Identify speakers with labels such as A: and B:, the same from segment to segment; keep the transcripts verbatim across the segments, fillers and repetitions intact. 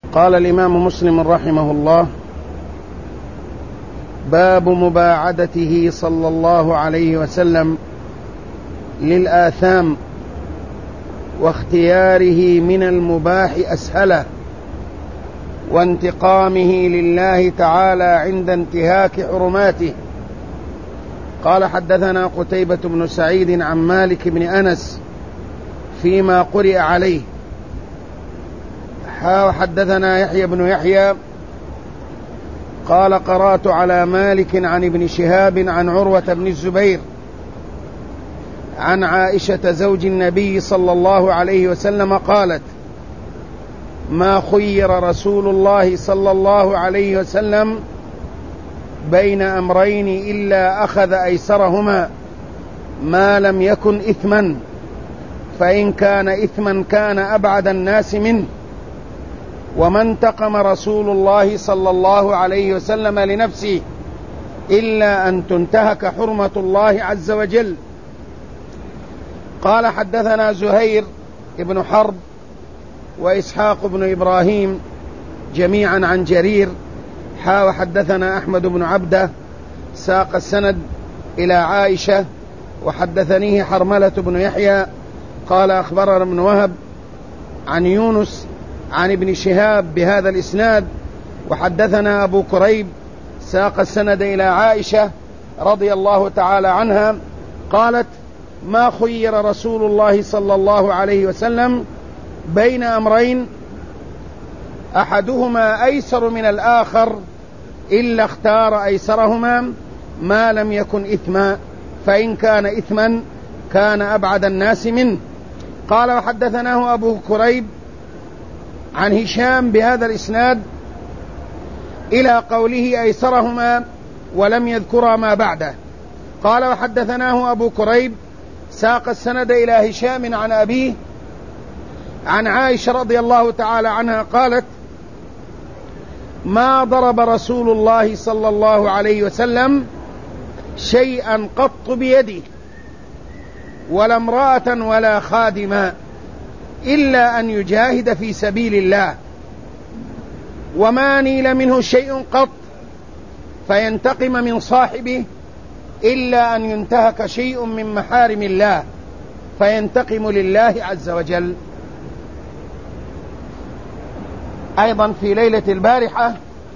A: قال الإمام مسلم رحمه الله: باب مباعدته صلى الله عليه وسلم للآثام واختياره من المباح أسهله وانتقامه لله تعالى عند انتهاك حرماته. قال: حدثنا قتيبة بن سعيد عن مالك بن أنس فيما قرئ عليه. حدثنا يحيى بن يحيى قال: قرأت على مالك عن ابن شهاب عن عروة بن الزبير عن عائشة زوج النبي صلى الله عليه وسلم قالت: ما خير رسول الله صلى الله عليه وسلم بين أمرين إلا أخذ أيسرهما ما لم يكن إثما، فإن كان إثما كان أبعد الناس منه. وما انتقم رسول الله صلى الله عليه وسلم لنفسه إلا أن تنتهك حرمة الله عز وجل. قال: حدثنا زهير بن حرب وإسحاق بن إبراهيم جميعا عن جرير حا وحدثنا أحمد بن عبده ساق السند إلى عائشة. وحدثنيه حرملة بن يحيى قال: أخبرنا ابن وهب عن يونس عن ابن شهاب بهذا الإسناد. وحدثنا أبو كريب ساق السند إلى عائشة رضي الله تعالى عنها قالت: ما خير رسول الله صلى الله عليه وسلم بين أمرين أحدهما أيسر من الآخر إلا اختار أيسرهما ما لم يكن إثما، فإن كان إثما كان أبعد الناس منه. قال: وحدثناه أبو كريب عن هشام بهذا الإسناد إلى قوله أيسرهما ولم يذكر ما بعده. قال: وحدثناه أبو كريب ساق السند إلى هشام عن أبيه عن عائشة رضي الله تعالى عنها قالت: ما ضرب رسول الله صلى الله عليه وسلم شيئا قط بيده ولا امرأة ولا خادما إلا أن يجاهد في سبيل الله، وما نيل منه شيء قط فينتقم من صاحبه إلا أن ينتهك شيء من محارم الله فينتقم لله عز وجل. أيضا في ليلة البارحة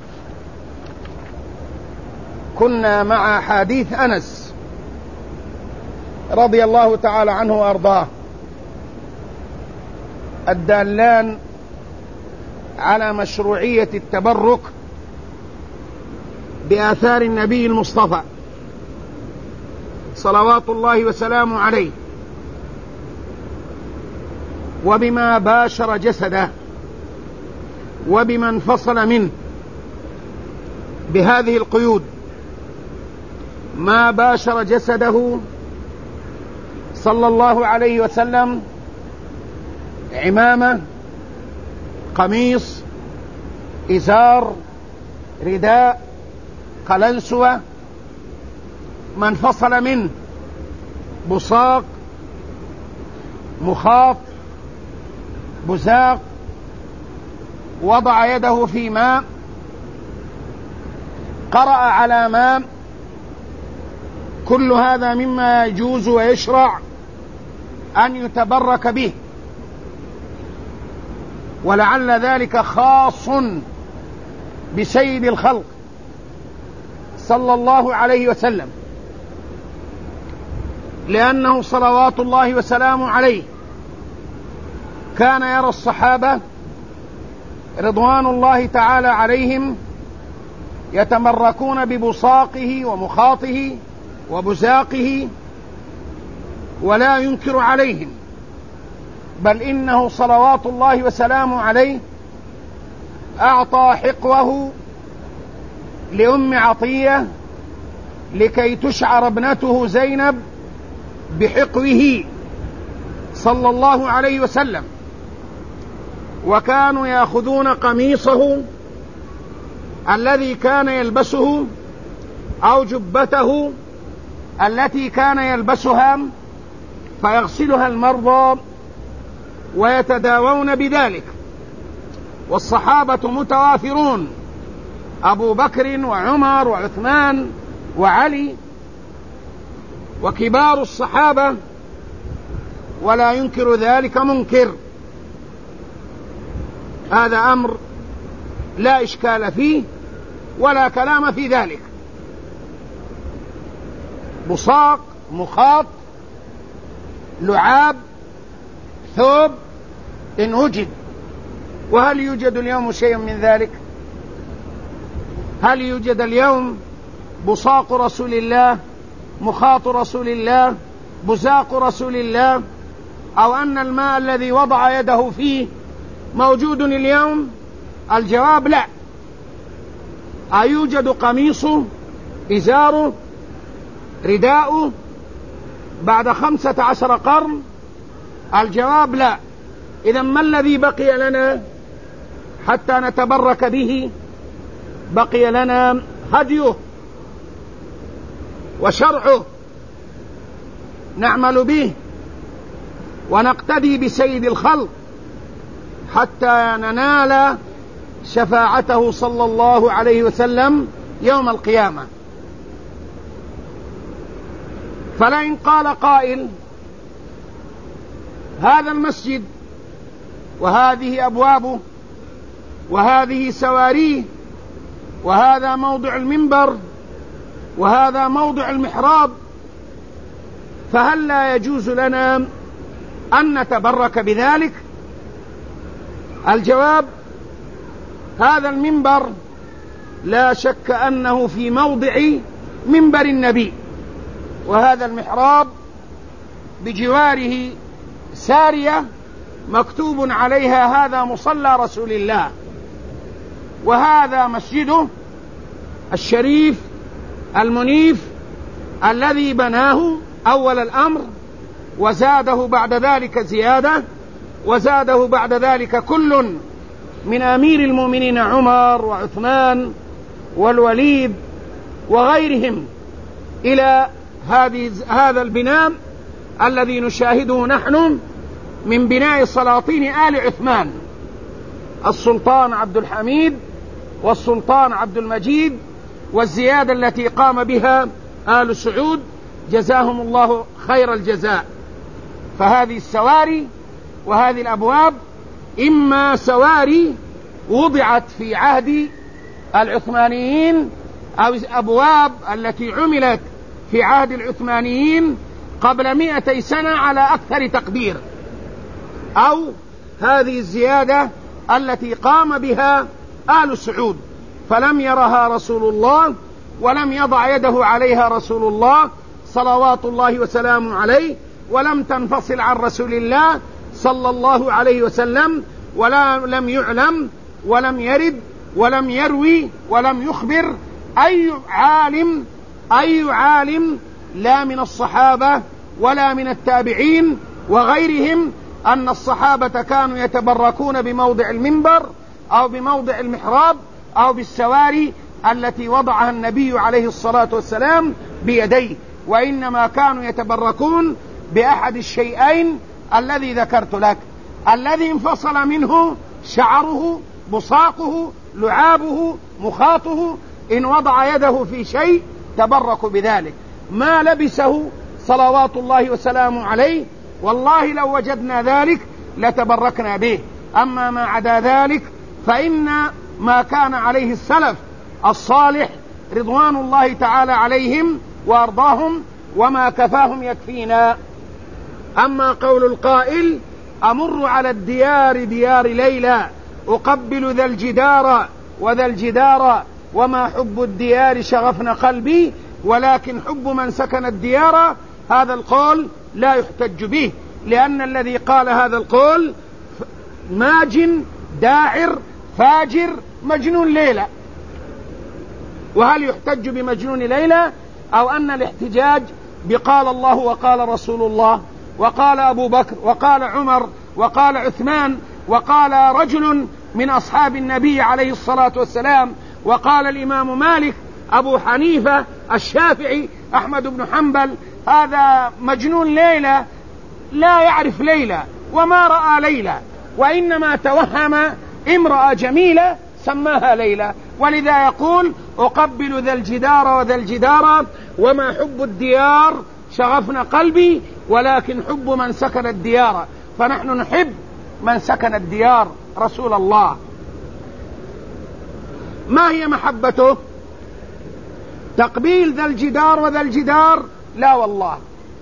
A: كنا مع حديث أنس رضي الله تعالى عنه وأرضاه الدالان على مشروعية التبرك بآثار النبي المصطفى صلوات الله وسلامه عليه وبما باشر جسده وبما انفصل منه بهذه القيود. ما باشر جسده صلى الله عليه وسلم عمامة، قميص، إزار، رداء، قلنسوة. ما انفصل منه بصاق، مخاط، بزاق، وضع يده في ماء، قرأ على ماء، كل هذا مما يجوز ويشرع أن يتبرك به، ولعل ذلك خاص بسيد الخلق صلى الله عليه وسلم، لأنه صلوات الله وسلامه عليه كان يرى الصحابة رضوان الله تعالى عليهم يتمركون ببصاقه ومخاطه وبزاقه ولا ينكر عليهم، بل إنه صلوات الله وسلامه عليه أعطى حقوه لأم عطية لكي تشعر ابنته زينب بحقوه صلى الله عليه وسلم. وكانوا يأخذون قميصه الذي كان يلبسه أو جبته التي كان يلبسها فيغسلها المرضى ويتداوون بذلك، والصحابة متوافرون، أبو بكر وعمر وعثمان وعلي وكبار الصحابة، ولا ينكر ذلك منكر. هذا أمر لا إشكال فيه ولا كلام في ذلك. بصاق، مخاط، لعاب، ثوب إن وجد. وهل يوجد اليوم شيء من ذلك؟ هل يوجد اليوم بصاق رسول الله، مخاط رسول الله، بزاق رسول الله، أو أن الماء الذي وضع يده فيه موجود اليوم؟ الجواب لا. أيوجد قميصه، إزاره، رداؤه بعد خمسة عشر قرن؟ الجواب لا. إذن ما الذي بقي لنا حتى نتبرك به؟ بقي لنا هديه وشرعه، نعمل به ونقتدي بسيد الخلق حتى ننال شفاعته صلى الله عليه وسلم يوم القيامة. فلئن قال قائل هذا المسجد وهذه أبوابه وهذه سواريه وهذا موضع المنبر وهذا موضع المحراب، فهل لا يجوز لنا أن نتبرك بذلك؟ الجواب: هذا المنبر لا شك أنه في موضع منبر النبي، وهذا المحراب بجواره سارية مكتوب عليها هذا مصلى رسول الله، وهذا مسجده الشريف المنيف الذي بناه أول الأمر، وزاده بعد ذلك زيادة، وزاده بعد ذلك كل من أمير المؤمنين عمر وعثمان والوليد وغيرهم إلى هذه هذا البناء الذي نشاهده نحن من بناء سلاطين آل عثمان، السلطان عبد الحميد والسلطان عبد المجيد، والزيادة التي قام بها آل سعود جزاهم الله خير الجزاء. فهذه السواري وهذه الأبواب إما سواري وضعت في عهد العثمانيين، أو أبواب التي عملت في عهد العثمانيين قبل مئتي سنة على أكثر تقدير، أو هذه الزيادة التي قام بها آل سعود فلم يرها رسول الله ولم يضع يده عليها رسول الله صلوات الله وسلامه عليه، ولم تنفصل عن رسول الله صلى الله عليه وسلم، ولا لم يعلم ولم يرد ولم يروي ولم يخبر أي عالم أي عالم لا من الصحابة ولا من التابعين وغيرهم أن الصحابة كانوا يتبركون بموضع المنبر أو بموضع المحراب أو بالسواري التي وضعها النبي عليه الصلاة والسلام بيديه، وإنما كانوا يتبركون بأحد الشيئين الذي ذكرت لك، الذي انفصل منه شعره، بصاقه، لعابه، مخاطه، إن وضع يده في شيء تبركوا بذلك. ما لبسه صلوات الله وسلامه عليه والله لو وجدنا ذلك لتبركنا به، أما ما عدا ذلك فإن ما كان عليه السلف الصالح رضوان الله تعالى عليهم وأرضاهم وما كفاهم يكفينا. أما قول القائل: أمر على الديار ديار ليلى أقبل ذا الجدار وذا الجدار وما حب الديار شغفن قلبي ولكن حب من سكن الديار، هذا القول لا يحتج به، لأن الذي قال هذا القول ماجن داعر فاجر مجنون ليلى. وهل يحتج بمجنون ليلى، أو أن الاحتجاج بقال الله وقال رسول الله وقال أبو بكر وقال عمر وقال عثمان وقال رجل من أصحاب النبي عليه الصلاة والسلام وقال الإمام مالك، أبو حنيفة، الشافعي، أحمد بن حنبل، هذا مجنون ليلى لا يعرف ليلى وما رأى ليلى، وإنما توهم امرأة جميلة سماها ليلى. ولذا يقول أقبل ذا الجدار وذا الجدار وما حب الديار شغفنا قلبي ولكن حب من سكن الديار. فنحن نحب من سكن الديار رسول الله. ما هي محبته؟ تقبيل ذا الجدار وذا الجدار؟ لا والله،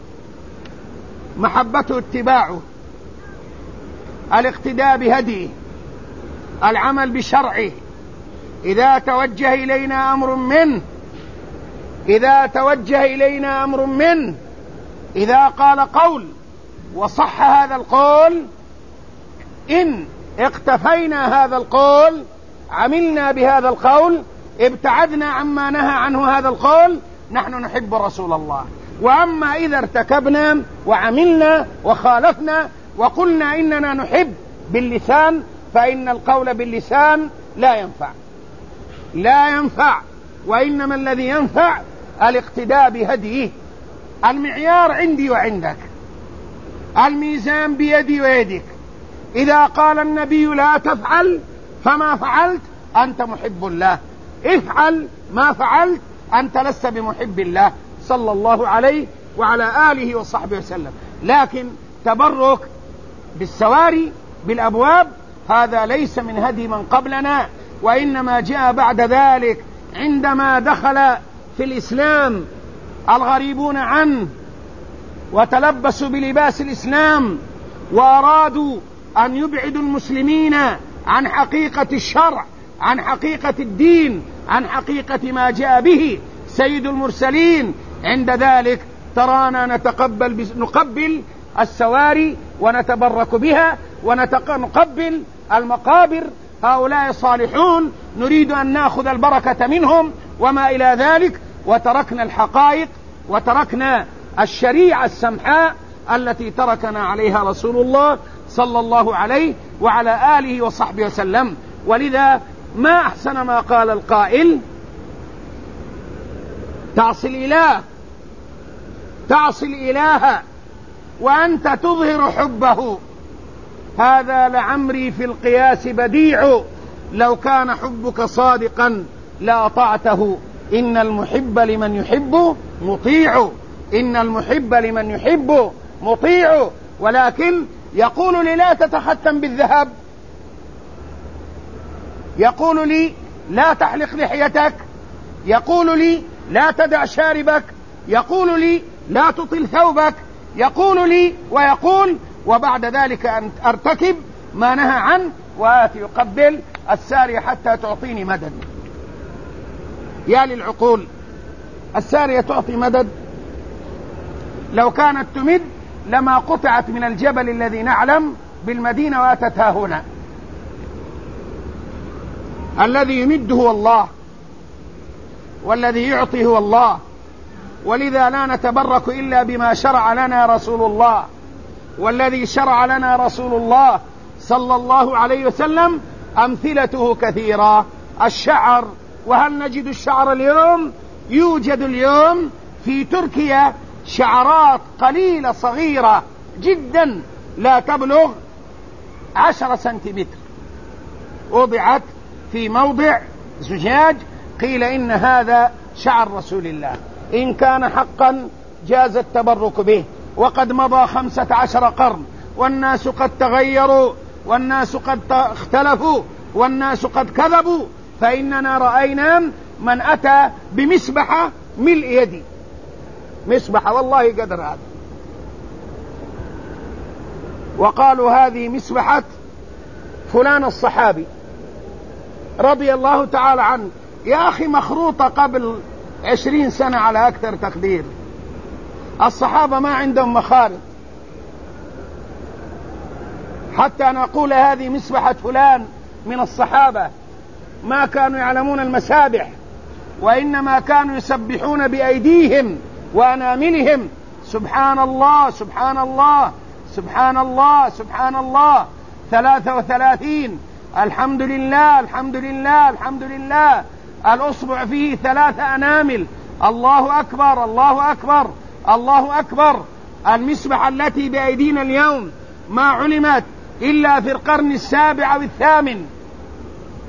A: محبته اتباعه، الاقتداء بهديه، العمل بشرعه. إذا توجه إلينا أمر منه إذا توجه إلينا أمر منه إذا قال قول وصح هذا القول، إن اقتفينا هذا القول عملنا بهذا القول، ابتعدنا عما نهى عنه هذا القول، نحن نحب رسول الله. وأما إذا ارتكبنا وعملنا وخالفنا وقلنا إننا نحب باللسان، فإن القول باللسان لا ينفع لا ينفع وإنما الذي ينفع الاقتداء بهديه. المعيار عندي وعندك، الميزان بيدي ويدك. إذا قال النبي لا تفعل فما فعلت أنت محب الله، افعل ما فعلت أنت لست بمحب الله صلى الله عليه وعلى آله وصحبه وسلم. لكن تبرك بالسواري بالأبواب هذا ليس من هدي من قبلنا، وإنما جاء بعد ذلك عندما دخل في الإسلام الغريبون عنه وتلبسوا بلباس الإسلام وأرادوا أن يبعدوا المسلمين عن حقيقة الشرع، عن حقيقة الدين، عن حقيقة ما جاء به سيد المرسلين. عند ذلك ترانا نتقبل نقبل السواري ونتبرك بها ونقبل المقابر، هؤلاء صالحون نريد أن نأخذ البركة منهم وما إلى ذلك، وتركنا الحقائق وتركنا الشريعة السمحاء التي تركنا عليها رسول الله صلى الله عليه وعلى آله وصحبه وسلم. ولذا ما أحسن ما قال القائل: تعصي الإله تعصي الإله وأنت تظهر حبه، هذا لعمري في القياس بديع، لو كان حبك صادقا لأطعته، إن المحب لمن يحب مطيع إن المحب لمن يحب مطيع. ولكن يقول لي لا تتختم بالذهب، يقول لي لا تحلق لحيتك، يقول لي لا تدع شاربك، يقول لي لا تطل ثوبك، يقول لي ويقول، وبعد ذلك أن أرتكب ما نهى عنه وآتي يقبل السارية حتى تعطيني مدد. يا للعقول، السارية تعطي مدد؟ لو كانت تمد لما قطعت من الجبل الذي نعلم بالمدينة واتتها هنا. الذي يمد هو الله، والذي يعطي هو الله، ولذا لا نتبرك إلا بما شرع لنا رسول الله. والذي شرع لنا رسول الله صلى الله عليه وسلم أمثلته كثيرة. الشعر، وهل نجد الشعر اليوم؟ يوجد اليوم في تركيا شعرات قليلة صغيرة جدا لا تبلغ عشرة سنتيمتر، وضعت في موضع زجاج، قيل إن هذا شعر رسول الله. إن كان حقا جاز التبرك به، وقد مضى خمسة عشر قرن، والناس قد تغيروا، والناس قد اختلفوا، والناس قد كذبوا، فإننا رأينا من أتى بمسبحة ملء يدي، مسبحة والله قدر هذا، وقالوا هذه مسبحة فلان الصحابي رضي الله تعالى عنه. يا أخي مخروطة قبل عشرين سنة على أكثر تقدير. الصحابة ما عندهم مخارط حتى نقول هذه مسبحة فلان من الصحابة. ما كانوا يعلمون المسابح، وإنما كانوا يسبحون بأيديهم وأناملهم. سبحان الله سبحان الله سبحان الله سبحان الله ثلاثة وثلاثين، الحمد لله الحمد لله الحمد لله، الأصبع فيه ثلاثة أنامل، الله أكبر الله أكبر الله أكبر. المسبحة التي بأيدينا اليوم ما علمت إلا في القرن السابع أو الثامن،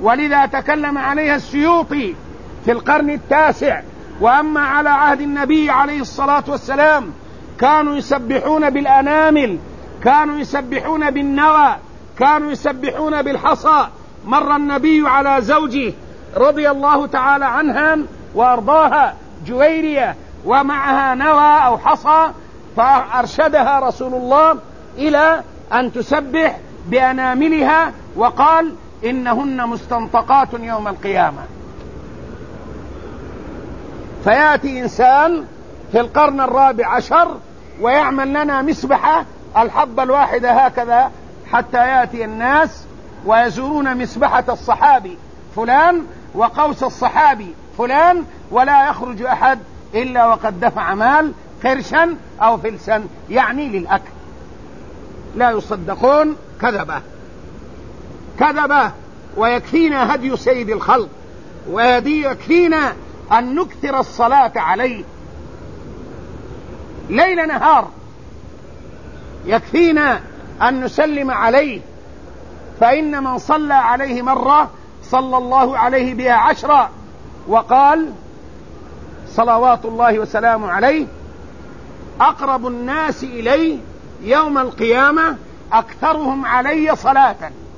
A: ولذا تكلم عليها السيوطي في القرن التاسع. وأما على عهد النبي عليه الصلاة والسلام كانوا يسبحون بالأنامل، كانوا يسبحون بالنوى، كانوا يسبحون بالحصى. مر النبي على زوجه رضي الله تعالى عنها وأرضاها جويرية ومعها نوى أو حصى، فأرشدها رسول الله إلى أن تسبح بأناملها، وقال إنهن مستنطقات يوم القيامة. فيأتي إنسان في القرن الرابع عشر ويعمل لنا مسبحة الحبة الواحدة هكذا، حتى يأتي الناس ويزورون مسبحة الصحابي فلان وقوس الصحابي فلان، ولا يخرج أحد إلا وقد دفع مال قرشا أو فلسا، يعني للأكل. لا يصدقون، كذبة كذبة. ويكفينا هدي سيد الخلق، ويكفينا أن نكثر الصلاة عليه ليل نهار، يكفينا أن نسلم عليه، فإن من صلى عليه مرة صلى الله عليه بها عشرة. وقال صلوات الله وسلامه عليه: أقرب الناس إلي يوم القيامة أكثرهم علي صلاة،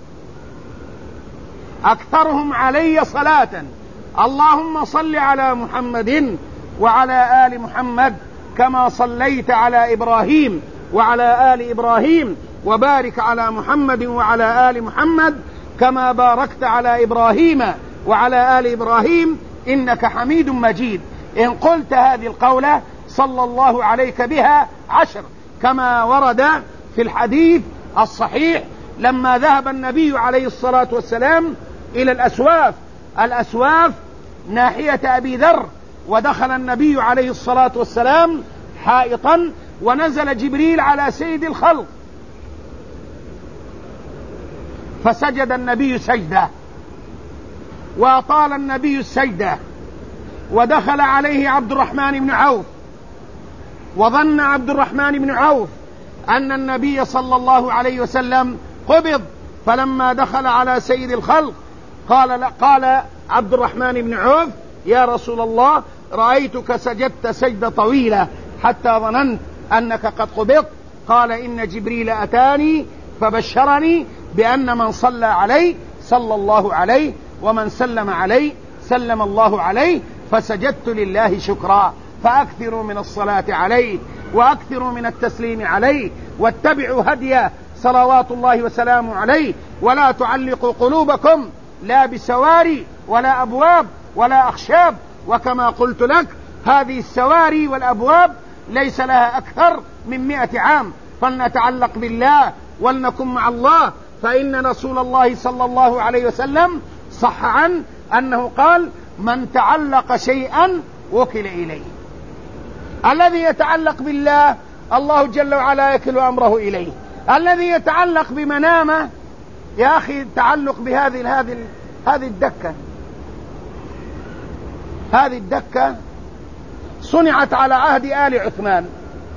A: أكثرهم علي صلاة. اللهم صل على محمد وعلى آل محمد كما صليت على إبراهيم وعلى آل إبراهيم، وبارك على محمد وعلى آل محمد كما باركت على إبراهيم وعلى آل إبراهيم إنك حميد مجيد. إن قلت هذه القولة صلى الله عليك بها عشر، كما ورد في الحديث الصحيح لما ذهب النبي عليه الصلاة والسلام إلى الأسواف، الأسواف ناحية أبي ذر، ودخل النبي عليه الصلاة والسلام حائطا، ونزل جبريل على سيد الخلق، فسجد النبي سجدة وأطال النبي السجدة، ودخل عليه عبد الرحمن بن عوف، وظن عبد الرحمن بن عوف أن النبي صلى الله عليه وسلم قبض، فلما دخل على سيد الخلق قال لا قال عبد الرحمن بن عوف: يا رسول الله، رأيتك سجدت سجدة طويلة حتى ظننت أنك قد قبضت. قال: إن جبريل أتاني فبشرني بأن من صلى عليه صلى الله عليه، ومن سلم عليه سلم الله عليه، فسجدت لله شكرا. فأكثروا من الصلاة عليه، وأكثروا من التسليم عليه، واتبعوا هديه صلوات الله وسلامه عليه، ولا تعلقوا قلوبكم لا بسواري ولا أبواب ولا أخشاب. وكما قلت لك، هذه السواري والأبواب ليس لها أكثر من مئة عام، فلنتعلق بالله ولنكن مع الله. فإن رسول الله صلى الله عليه وسلم صح عنه أنه قال: من تعلق شيئا وكل إليه. الذي يتعلق بالله الله جل وعلا يكل أمره إليه. الذي يتعلق بمنامه، يا أخي التعلق بهذه هذه هذه الدكة، هذه الدكة صنعت على عهد آل عثمان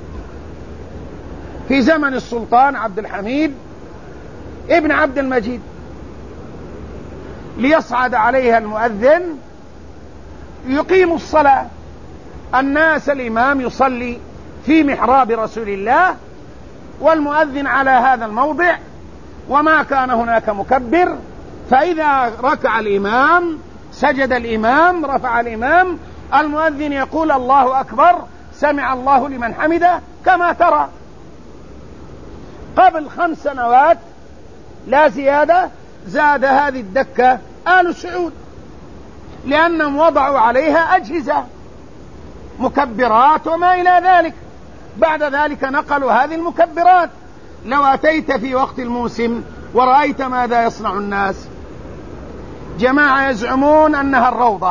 A: في زمن السلطان عبد الحميد ابن عبد المجيد، ليصعد عليها المؤذن يقيم الصلاة. الناس الإمام يصلي في محراب رسول الله، والمؤذن على هذا الموضع، وما كان هناك مكبر، فإذا ركع الإمام سجد الإمام، رفع الإمام، المؤذن يقول: الله أكبر، سمع الله لمن حمده، كما ترى. قبل خمس سنوات لا زيادة زاد هذه الدكة آل سعود، لأنهم وضعوا عليها أجهزة مكبرات وما إلى ذلك. بعد ذلك نقلوا هذه المكبرات. لو أتيت في وقت الموسم ورأيت ماذا يصنع الناس، جماعة يزعمون أنها الروضة،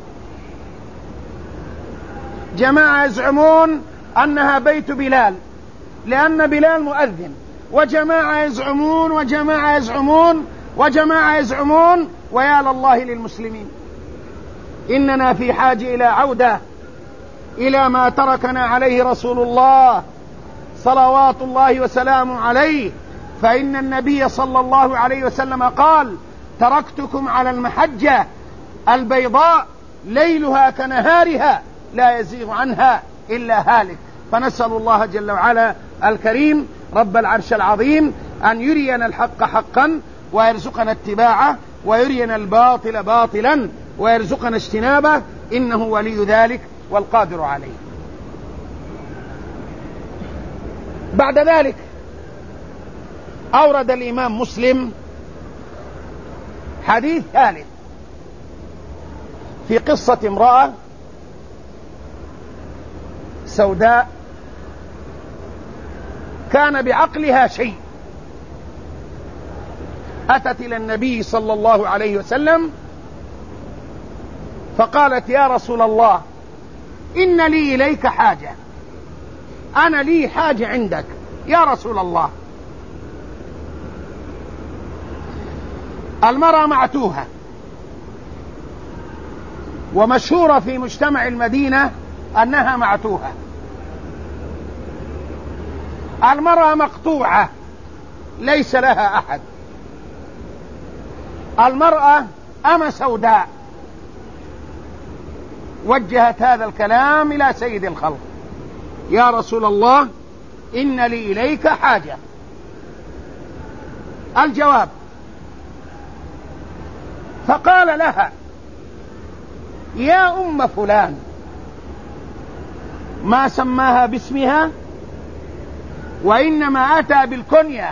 A: جماعة يزعمون أنها بيت بلال لأن بلال مؤذن، وجماعة يزعمون وجماعة يزعمون وجماعة يزعمون ويا لله للمسلمين. إننا في حاجة إلى عودة إلى ما تركنا عليه رسول الله صلوات الله وسلامه عليه. فإن النبي صلى الله عليه وسلم قال: تركتكم على المحجة البيضاء ليلها كنهارها لا يزيغ عنها إلا هالك. فنسأل الله جل وعلا الكريم رب العرش العظيم أن يرينا الحق حقا ويرزقنا اتباعه، ويرينا الباطل باطلا ويرزقنا اجتنابه، إنه ولي ذلك والقادر عليه. بعد ذلك أورد الإمام مسلم حديث ثالث في قصة امرأة سوداء كان بعقلها شيء، أتت إلى النبي صلى الله عليه وسلم فقالت: يا رسول الله، إن لي إليك حاجة، أنا لي حاجة عندك يا رسول الله. المرأة معتوهة، ومشهورة في مجتمع المدينة أنها معتوهة. المرأة مقطوعة ليس لها أحد. المرأة أم سوداء. وجهت هذا الكلام إلى سيد الخلق: يا رسول الله، إن لي إليك حاجة. الجواب: فقال لها: يا أم فلان. ما سماها باسمها، وإنما أتى بالكنية،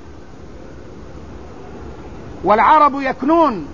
A: والعرب يكنون،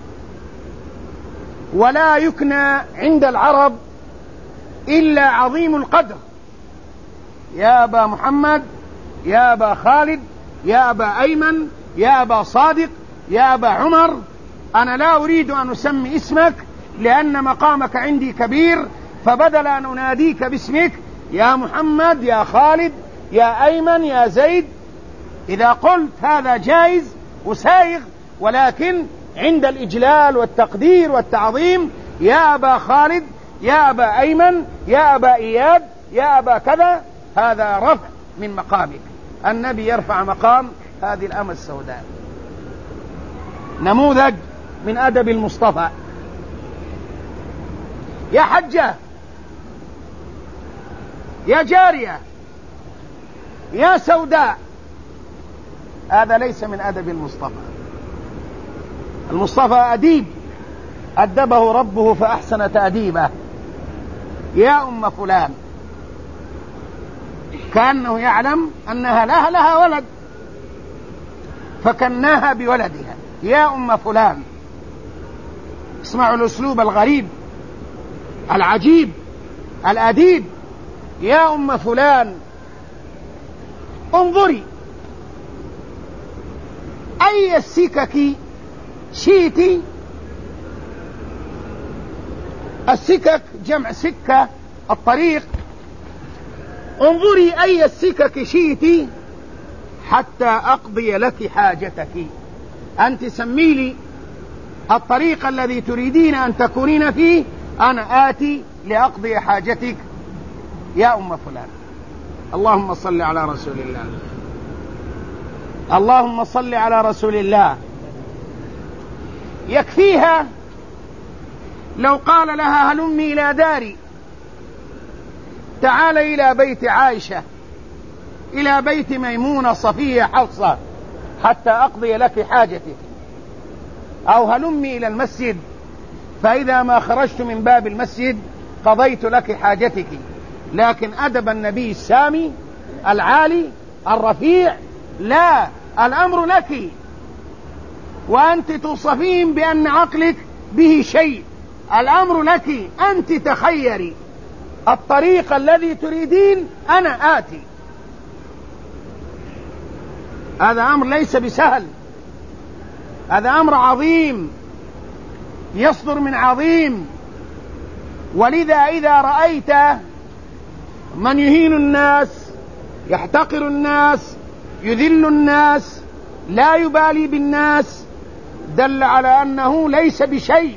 A: ولا يكنى عند العرب إلا عظيم القدر. يا أبا محمد، يا أبا خالد، يا أبا أيمن، يا أبا صادق، يا أبا عمر، أنا لا أريد أن أسمي اسمك لأن مقامك عندي كبير، فبدل أن أناديك باسمك يا محمد، يا خالد، يا أيمن، يا زيد، إذا قلت هذا جائز وسائغ، ولكن عند الإجلال والتقدير والتعظيم يا أبا خالد، يا أبا أيمن، يا أبا إياد، يا أبا كذا، هذا رفع من مقامك. النبي يرفع مقام هذه الأمة السوداء. نموذج من أدب المصطفى. يا حجة، يا جارية، يا سوداء، هذا ليس من أدب المصطفى. المصطفى أديب أدبه ربه فأحسن تأديبه. يا أم فلان، كأنه يعلم أنها لها لها ولد فكناها بولدها. يا أم فلان. اسمعوا الأسلوب الغريب العجيب الأديب. يا أم فلان، انظري أي السكك شئت. السكك جمع سكة، الطريق. انظري أي السكك شئت حتى أقضي لك حاجتك. أنت سمي لي الطريق الذي تريدين أن تكونين فيه، أنا آتي لأقضي حاجتك يا أم فلان. اللهم صل على رسول الله. اللهم صل على رسول الله. يكفيها لو قال لها: هلمي إلى داري، تعال إلى بيت عائشة، إلى بيت ميمونة، صفية، حفصة، حتى أقضي لك حاجتك. أو هلمي إلى المسجد، فإذا ما خرجت من باب المسجد قضيت لك حاجتك. لكن أدب النبي السامي العالي الرفيع: لا، الأمر لك، وأنت توصفين بأن عقلك به شيء. الأمر لك، أنت تخيري الطريق الذي تريدين، أنا آتي. هذا أمر ليس بسهل، هذا أمر عظيم يصدر من عظيم. ولذا إذا رأيت من يهين الناس، يحتقر الناس، يذل الناس، لا يبالي بالناس، دل على أنه ليس بشيء.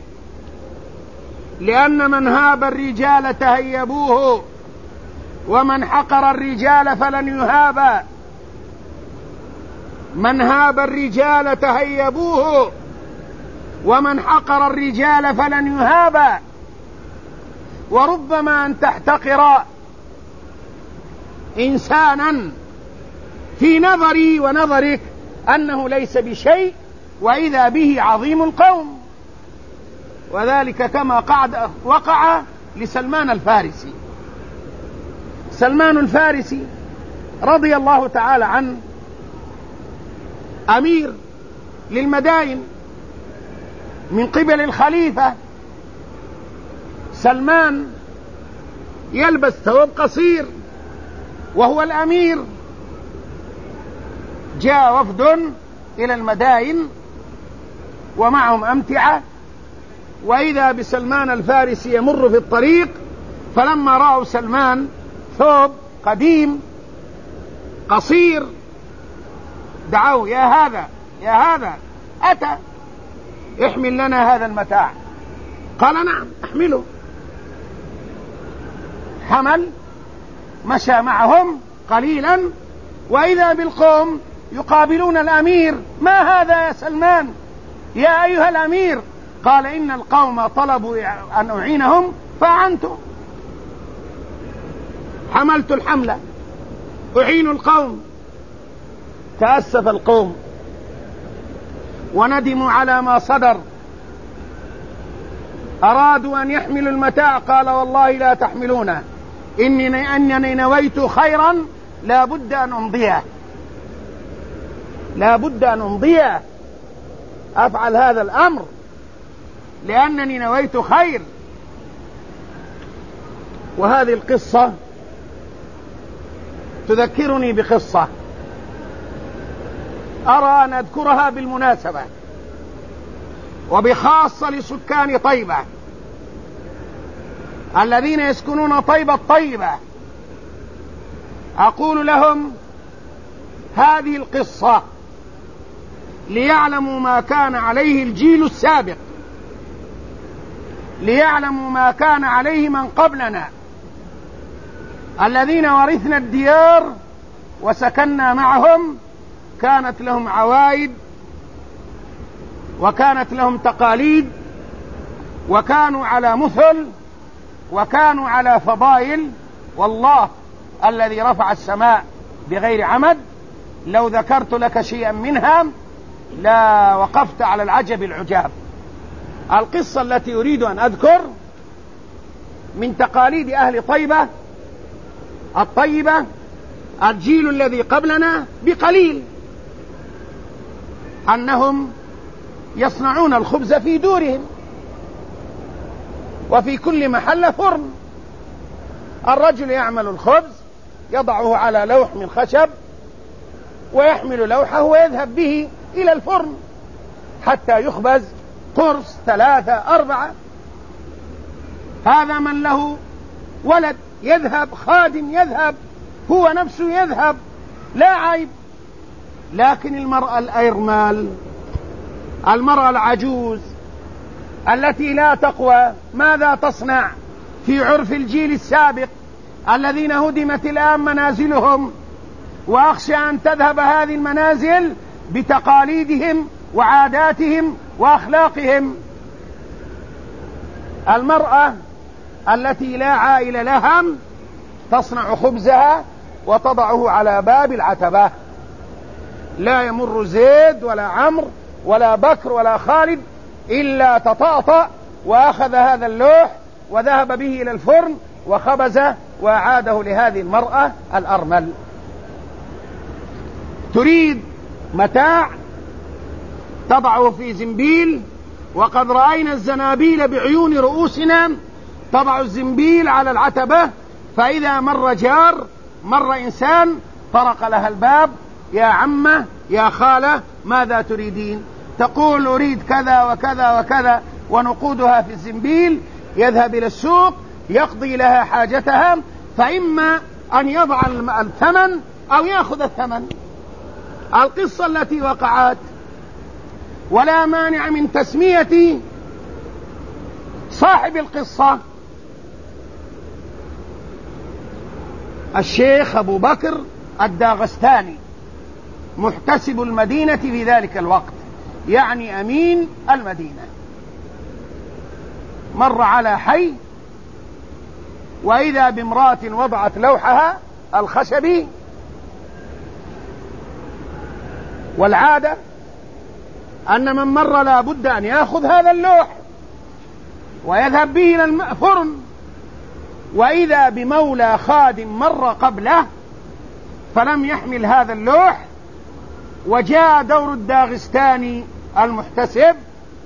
A: لأن من هاب الرجال تهيبوه، ومن حقر الرجال فلن يهابا. من هاب الرجال تهيبوه، ومن حقر الرجال فلن يهابا، وربما أن تحتقر إنسانا في نظري ونظرك أنه ليس بشيء، وإذا به عظيم القوم. وذلك كما قعد وقع لسلمان الفارسي. سلمان الفارسي رضي الله تعالى عنه أمير للمدائن من قبل الخليفة. سلمان يلبس ثوب قصير وهو الأمير. جاء وفد إلى المدائن ومعهم أمتعة، وإذا بسلمان الفارسي يمر في الطريق، فلما رأوا سلمان ثوب قديم قصير دعوه: يا هذا يا هذا أتى احمل لنا هذا المتاع. قال: نعم احمله. حمل، مشى معهم قليلا، وإذا بالقوم يقابلون الأمير: ما هذا يا سلمان؟ يا أيها الأمير. قال: إن القوم طلبوا أن أعينهم فأعنت، حملت الحملة أعين القوم. تأسف القوم وندموا على ما صدر، أرادوا أن يحملوا المتاع. قال: والله لا تحملونه، إني أنني نويت خيرا لا بد أن أمضيه، لا بد أن أمضيه، أفعل هذا الأمر لأنني نويت خير. وهذه القصة تذكرني بقصة أرى أن أذكرها بالمناسبة، وبخاصة لسكان طيبة الذين يسكنون طيبة الطيبة. أقول لهم هذه القصة ليعلموا ما كان عليه الجيل السابق، ليعلموا ما كان عليه من قبلنا الذين ورثنا الديار وسكننا معهم. كانت لهم عوائد وكانت لهم تقاليد، وكانوا على مثل، وكانوا على فضائل. والله الذي رفع السماء بغير عمد لو ذكرت لك شيئا منها لا وقفت على العجب العجاب. القصة التي أريد أن أذكر من تقاليد أهل طيبة الطيبة الجيل الذي قبلنا بقليل، أنهم يصنعون الخبز في دورهم، وفي كل محل فرن. الرجل يعمل الخبز يضعه على لوح من خشب ويحمل لوحه ويذهب به إلى الفرن حتى يخبز قرص ثلاثة أربعة. هذا من له ولد يذهب، خادم يذهب، هو نفسه يذهب، لا عيب. لكن المرأة الأيرمال، المرأة العجوز التي لا تقوى، ماذا تصنع في عرف الجيل السابق الذين هدمت الآن منازلهم؟ وأخشى أن تذهب هذه المنازل بتقاليدهم وعاداتهم وأخلاقهم. المرأة التي لا عائل لها تصنع خبزها وتضعه على باب العتبة، لا يمر زيد ولا عمرو ولا بكر ولا خالد إلا تطأطأ وأخذ هذا اللوح وذهب به إلى الفرن وخبزه وأعاده لهذه المرأة الأرمل. تريد متاع تضعه في زنبيل، وقد رأينا الزنابيل بعيون رؤوسنا، تضع الزنبيل على العتبة، فإذا مر جار مر إنسان طرق لها الباب: يا عمة يا خالة ماذا تريدين؟ تقول: أريد كذا وكذا وكذا، ونقودها في الزنبيل. يذهب إلى السوق يقضي لها حاجتها، فإما أن يضع الثمن أو يأخذ الثمن. القصة التي وقعت، ولا مانع من تسمية صاحب القصة الشيخ أبو بكر الداغستاني محتسب المدينة في ذلك الوقت، يعني أمين المدينة. مر على حي وإذا بامرأة وضعت لوحها الخشبي، والعادة أن من مر لا بد أن يأخذ هذا اللوح ويذهب به إلى الفرن، وإذا بمولى خادم مر قبله فلم يحمل هذا اللوح، وجاء دور الداغستاني المحتسب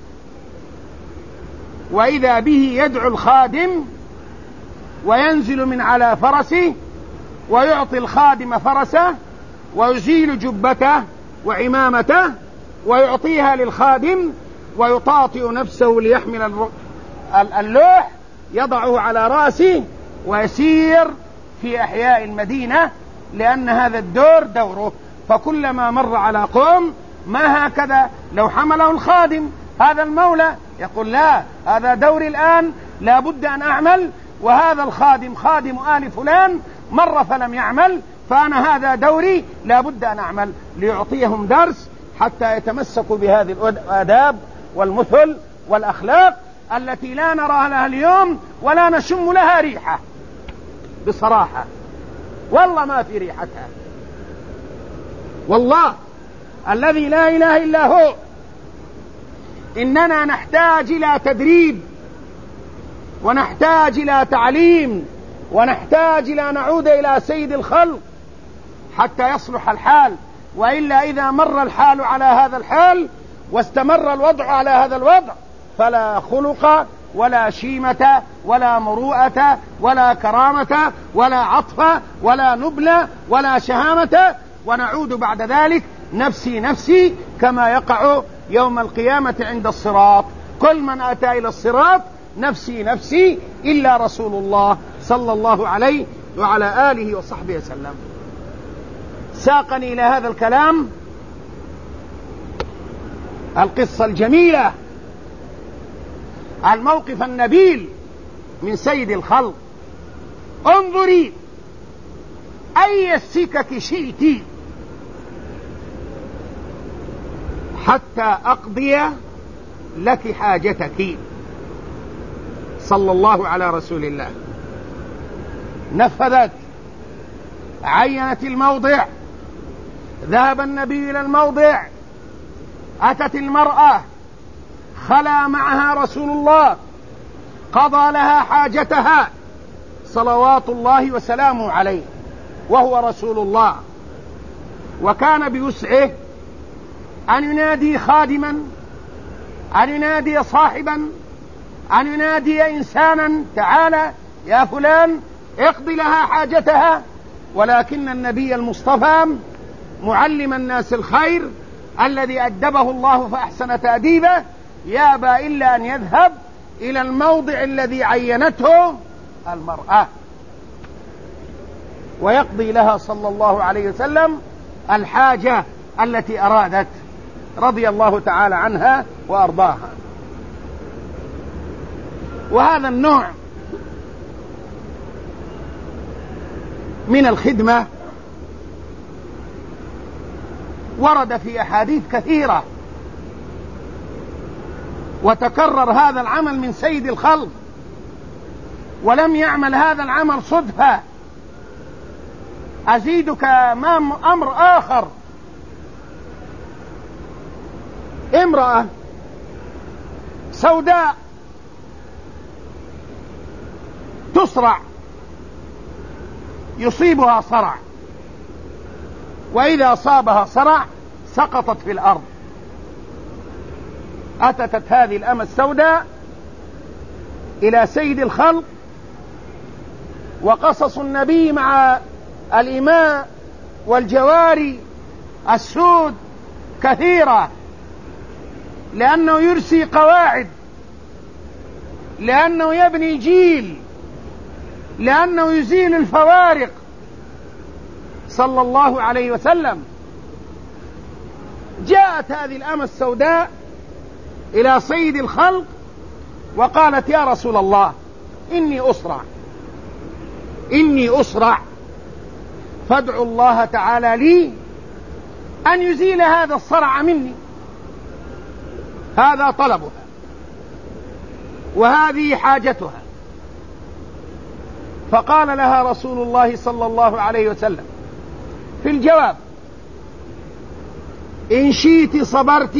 A: وإذا به يدعو الخادم وينزل من على فرسه ويعطي الخادم فرسه ويزيل جبته وعمامته ويعطيها للخادم ويطاطئ نفسه ليحمل اللوح، يضعه على رأسه ويسير في أحياء المدينة، لأن هذا الدور دوره. فكلما مر على قوم ما هكذا لو حمله الخادم هذا المولى يقول لا، هذا دوري الآن لا بد أن أعمل، وهذا الخادم خادم آل فلان مر فلم يعمل، فأنا هذا دوري لا بد أن أعمل، ليعطيهم درس حتى يتمسكوا بهذه الآداب والمثل والأخلاق التي لا نراها لها اليوم ولا نشم لها ريحة. بصراحة والله ما في ريحتها، والله الذي لا إله إلا هو إننا نحتاج إلى تدريب ونحتاج إلى تعليم ونحتاج إلى نعود إلى سيد الخلق حتى يصلح الحال، وإلا إذا مر الحال على هذا الحال واستمر الوضع على هذا الوضع فلا خلق ولا شيمة ولا مروءة ولا كرامة ولا عطف ولا نبلة ولا شهامة، ونعود بعد ذلك نفسي نفسي كما يقع يوم القيامة عند الصراط. كل من أتى إلى الصراط نفسي نفسي إلا رسول الله صلى الله عليه وعلى آله وصحبه وسلم. ساقني إلى هذا الكلام القصة الجميلة، الموقف النبيل من سيد الخلق. انظري أي السكك شئت حتى أقضي لك حاجتك، صلى الله على رسول الله. نفذت، عينت الموضع، ذهب النبي إلى الموضع، أتت المرأة، خلا معها رسول الله، قضى لها حاجتها صلوات الله وسلامه عليه، وهو رسول الله. وكان بوسعه أن ينادي خادما، أن ينادي صاحبا، أن ينادي إنسانا تعالى يا فلان اقض لها حاجتها، ولكن النبي المصطفى معلم الناس الخير الذي أدبه الله فأحسن تأديبه يابى إلا أن يذهب إلى الموضع الذي عينته المرأة ويقضي لها صلى الله عليه وسلم الحاجة التي أرادت، رضي الله تعالى عنها وأرضاها. وهذا النوع من الخدمة ورد في أحاديث كثيرة، وتكرر هذا العمل من سيد الخلق، ولم يعمل هذا العمل صدفة. أزيدك أمام أمر آخر. امرأة سوداء تصرع، يصيبها صرع، وإذا أصابها صرع سقطت في الأرض. أتت هذه الأمة السوداء إلى سيد الخلق، وقصص النبي مع الإماء والجواري السود كثيرة، لأنه يرسي قواعد، لأنه يبني جيل، لأنه يزيل الفوارق صلى الله عليه وسلم. جاءت هذه الأمة السوداء إلى سيد الخلق وقالت يا رسول الله إني أسرع إني أسرع فادعوا الله تعالى لي أن يزيل هذا الصرع مني. هذا طلبها وهذه حاجتها. فقال لها رسول الله صلى الله عليه وسلم في الجواب: إن شئت صبرت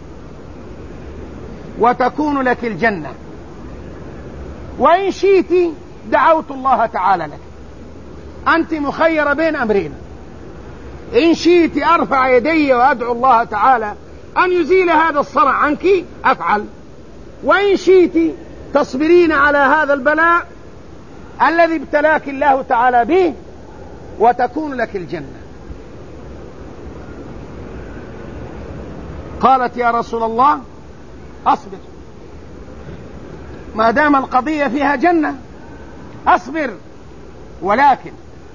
A: وتكون لك الجنة، وإن شئت دعوت الله تعالى لك. أنت مخيرة بين أمرين: إن شئت أرفع يدي وأدعو الله تعالى أن يزيل هذا الصرع عنك أفعل، وإن شئت تصبرين على هذا البلاء الذي ابتلاك الله تعالى به وتكون لك الجنة. قالت: يا رسول الله أصبر، ما دام القضية فيها جنة أصبر، ولكن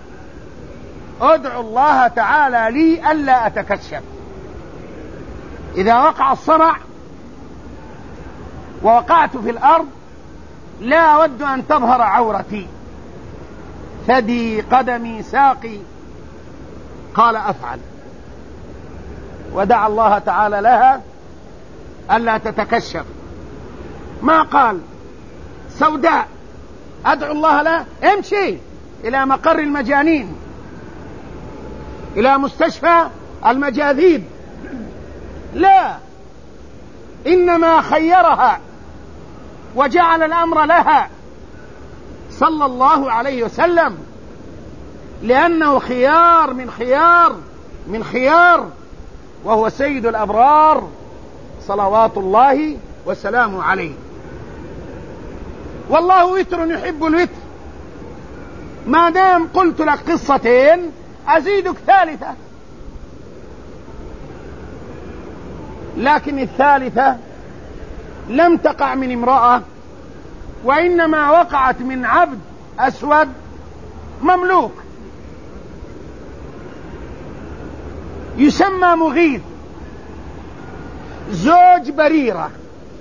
A: أدعو الله تعالى لي ألا أتكشف. إذا وقع الصرع ووقعت في الأرض لا أود أن تظهر عورتي، ثدي، قدمي، ساقي. قال: أفعل. ودعا الله تعالى لها ألا تتكشف. ما قال: سوداء أدعو الله لها امشي إلى مقر المجانين، إلى مستشفى المجاذيب. لا، إنما خيرها وجعل الأمر لها صلى الله عليه وسلم، لأنه خيار من خيار من خيار، وهو سيد الأبرار صلوات الله وسلامه عليه. والله وتر يحب الوتر. ما دام قلت لك قصتين أزيدك ثالثة، لكن الثالثة لم تقع من امرأة، وإنما وقعت من عبد أسود مملوك يسمى مغيث، زوج بريرة.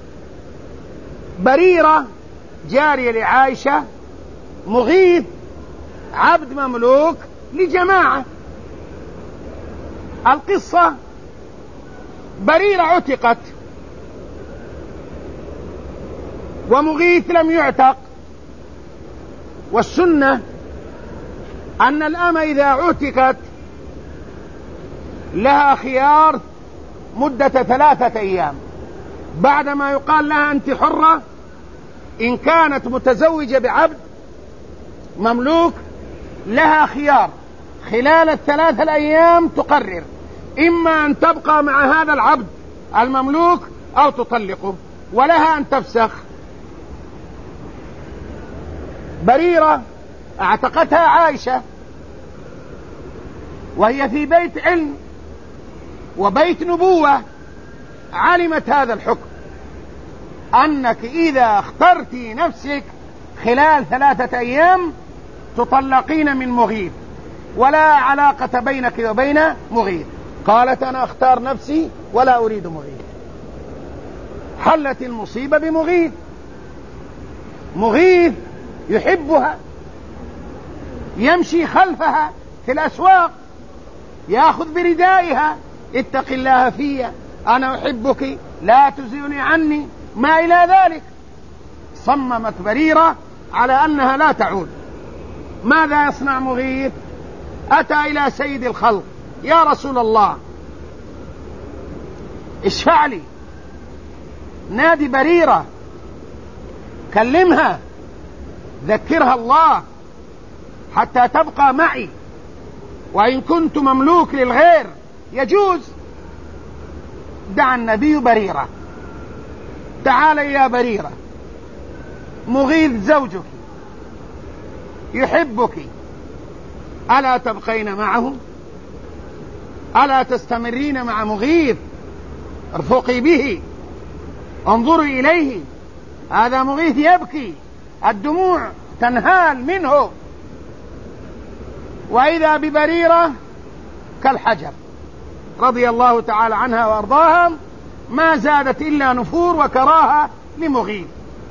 A: بريرة جارية لعائشة، مغيث عبد مملوك لجماعة. القصة: بريرة عتقت ومغيث لم يعتق، والسنة أن الأمة إذا عتقت لها خيار مدة ثلاثة أيام بعدما يقال لها أنت حرة. إن كانت متزوجة بعبد مملوك لها خيار خلال الثلاثة الأيام تقرر إما أن تبقى مع هذا العبد المملوك أو تطلقه، ولها أن تفسخ. بريرة اعتقتها عائشة وهي في بيت علم وبيت نبوة، علمت هذا الحكم، أنك إذا اخترت نفسك خلال ثلاثة أيام تطلقين من مغيث، ولا علاقة بينك وبين مغيث. قالت: أنا أختار نفسي ولا أريد مغيث. حلت المصيبة بمغيث. مغيث يحبها، يمشي خلفها في الأسواق، يأخذ بردائها: اتق الله في، أنا أحبك، لا تزيني عني، ما إلى ذلك. صممت بريرة على أنها لا تعود. ماذا يصنع مغيث؟ أتى إلى سيد الخلق: يا رسول الله اشفع لي، نادي بريرة، كلمها، ذكرها الله حتى تبقى معي، وإن كنت مملوك للغير يجوز. دعا النبي بريرة: تعالي يا بريرة، مغيث زوجك يحبك، ألا تبقين معه؟ ألا تستمرين مع مغيث؟ ارفقي به، انظري إليه، هذا مغيث يبكي، الدموع تنهال منه. وإذا ببريرة كالحجر رضي الله تعالى عنها وأرضاها، ما زادت إلا نفور وكراهة لمغيث.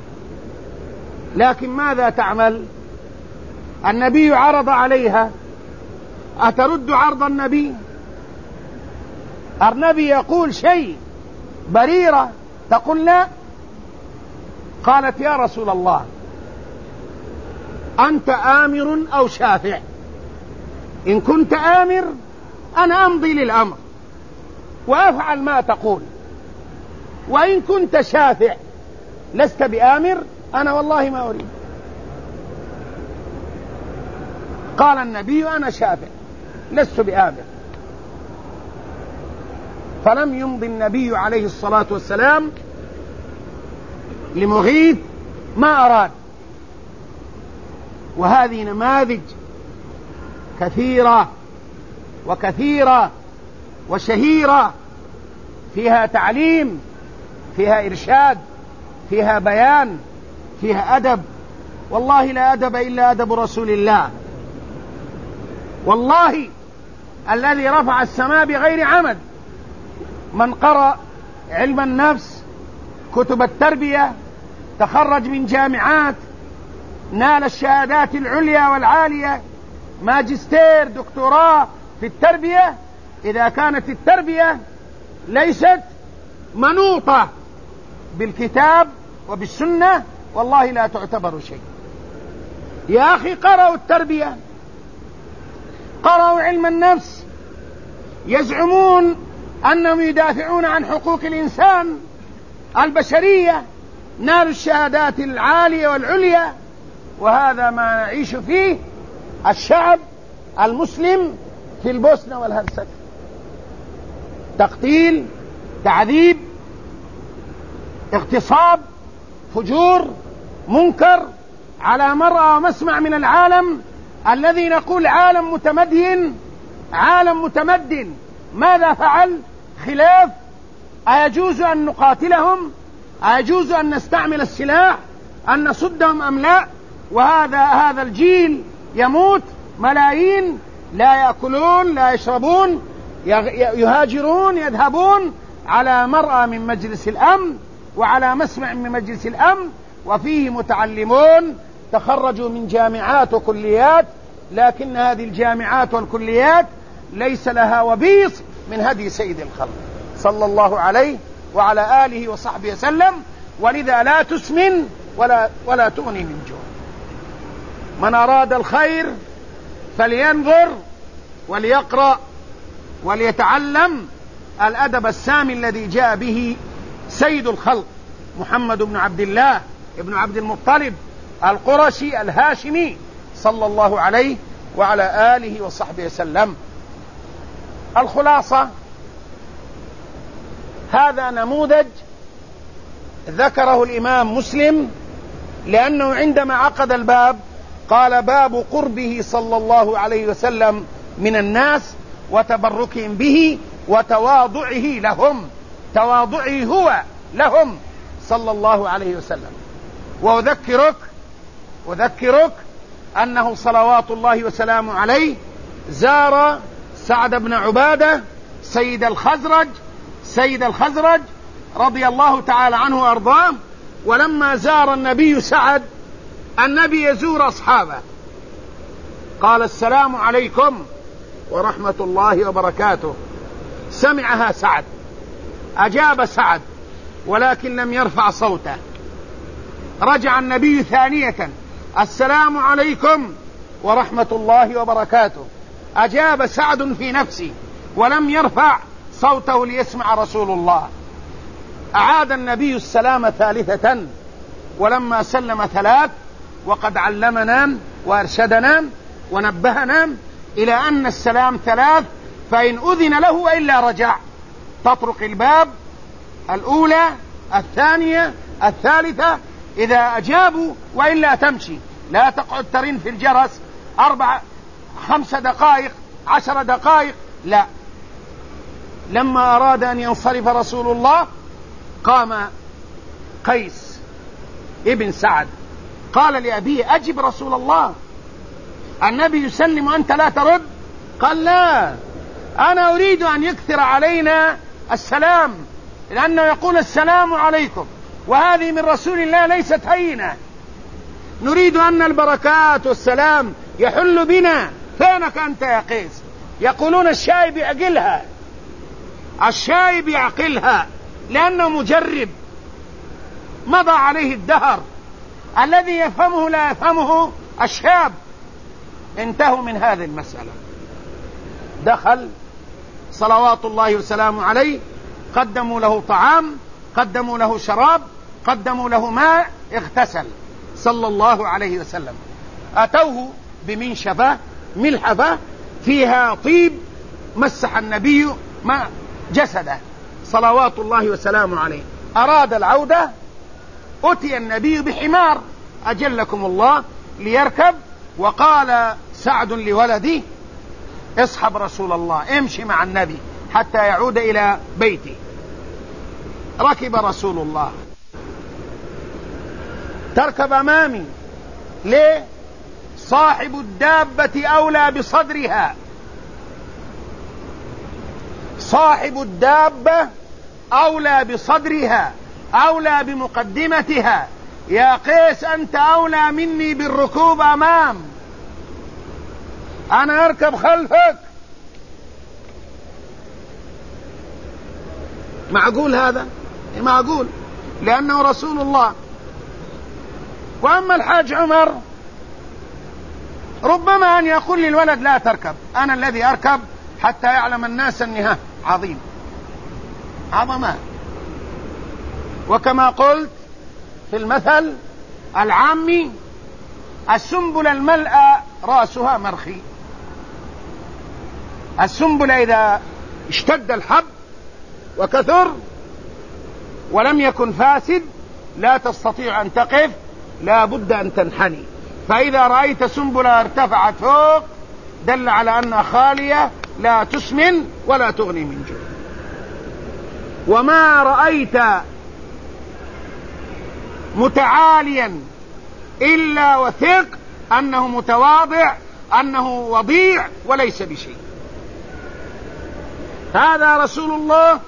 A: لكن ماذا تعمل؟ النبي عرض عليها، أترد عرض النبي؟ النبي يقول شيء، بريرة تقول لا. قالت يا رسول الله أنت آمر أو شافع؟ إن كنت آمر أنا أمضي للأمر وأفعل ما تقول، وإن كنت شافع لست بآمر أنا والله ما أريد. قال النبي أنا شافع لست بآمر. فلم يمضي النبي عليه الصلاة والسلام لمغيث ما أراد. وهذه نماذج كثيرة وكثيرة وشهيرة، فيها تعليم، فيها إرشاد، فيها بيان، فيها أدب. والله لا أدب إلا أدب رسول الله. والله الذي رفع السماء بغير عمد من قرأ علم النفس، كتب التربية، تخرج من جامعات، نال الشهادات العليا والعالية، ماجستير، دكتوراه في التربية، إذا كانت التربية ليست منوطة بالكتاب وبالسنة والله لا تعتبر شيء. يا أخي قرأوا التربية، قرأوا علم النفس، يزعمون أنهم يدافعون عن حقوق الإنسان البشرية، نالوا الشهادات العالية والعليا، وهذا ما نعيش فيه الشعب المسلم في البوسنة والهرسك. تقتيل، تعذيب، اغتصاب، فجور، منكر على مرأى ومسمع من العالم الذي نقول عالم متمدين، عالم متمدن. ماذا فعل؟ خلاف. أيجوز أن نقاتلهم؟ أيجوز أن نستعمل السلاح؟ أن نصدهم أم لا؟ وهذا هذا الجيل يموت، ملايين لا يأكلون لا يشربون، يهاجرون، يذهبون على مرأى من مجلس الأمن وعلى مسمع من مجلس الأمن، وفيه متعلمون تخرجوا من جامعات وكليات، لكن هذه الجامعات والكليات ليس لها وبيص من هدي سيد الخلق صلى الله عليه وعلى آله وصحبه وسلم. ولذا لا تسمن ولا, ولا تغني من جوع. من أراد الخير فلينظر وليقرأ وليتعلم الأدب السامي الذي جاء به سيد الخلق محمد بن عبد الله ابن عبد المطلب القرشي الهاشمي صلى الله عليه وعلى آله وصحبه وسلم. الخلاصة، هذا نموذج ذكره الإمام مسلم، لأنه عندما عقد الباب قال باب قربه صلى الله عليه وسلم من الناس وتبركهم به وتواضعه لهم، تواضعه هو لهم صلى الله عليه وسلم. وأذكرك أذكرك أنه صلوات الله وسلامه عليه زار سعد بن عبادة سيد الخزرج سيد الخزرج رضي الله تعالى عنه وأرضاه. ولما زار النبي سعد، النبي يزور أصحابه، قال السلام عليكم ورحمة الله وبركاته. سمعها سعد، أجاب سعد ولكن لم يرفع صوته. رجع النبي ثانية، السلام عليكم ورحمة الله وبركاته. أجاب سعد في نفسه ولم يرفع صوته ليسمع رسول الله. أعاد النبي السلام ثالثة، ولما سلم ثلاث وقد علمنا وأرشدنا ونبهنا إلى أن السلام ثلاث، فإن أذن له وإلا رجع. تطرق الباب الأولى، الثانية، الثالثة، إذا أجابوا وإلا تمشي. لا تقعد ترن في الجرس أربع خمس دقائق عشر دقائق، لا. لما أراد أن ينصرف رسول الله قام قيس ابن سعد قال لأبيه أجب رسول الله، النبي يسلم وأنت لا ترد. قال لا، أنا أريد أن يكثر علينا السلام، لأنه يقول السلام عليكم، وهذه من رسول الله ليست هينة. نريد أن البركات والسلام يحل بنا. فينك أنت يا قيس؟ يقولون الشايب يعقلها، الشايب يعقلها لأنه مجرب مضى عليه الدهر، الذي يفهمه لا يفهمه الشاب. انتهوا من هذه المسألة. دخل صلوات الله وسلامه عليه، قدموا له طعام، قدموا له شراب، قدموا له ماء، اغتسل صلى الله عليه وسلم. أتوه بمنشفة ملحفة فيها طيب، مسح النبي ما جسده صلوات الله وسلامه عليه. أراد العودة، أتي النبي بحمار أجلكم الله ليركب، وقال سعد لولده اصحب رسول الله، امشي مع النبي حتى يعود إلى بيته. ركب رسول الله. تركب أمامي ليه؟ صاحب الدابة أولى بصدرها، صاحب الدابة أولى بصدرها، أولى بمقدمتها. يا قيس أنت أولى مني بالركوب أمام، أنا أركب خلفك. معقول هذا؟ معقول، لأنه رسول الله. وأما الحاج عمر ربما أن يقول للولد لا تركب، أنا الذي أركب حتى يعلم الناس أني عظيم عظمة. وكما قلت في المثل العامي السنبل الملأى رأسها مرخي. السنبل إذا اشتد الحب وكثر ولم يكن فاسد لا تستطيع أن تقف، لا بد أن تنحني. فإذا رأيت سنبلة ارتفعت فوق دل على أنها خالية لا تسمن ولا تغني من جوع. وما رأيت متعاليا إلا وثق أنه متواضع، أنه وضيع وليس بشيء. هذا رسول الله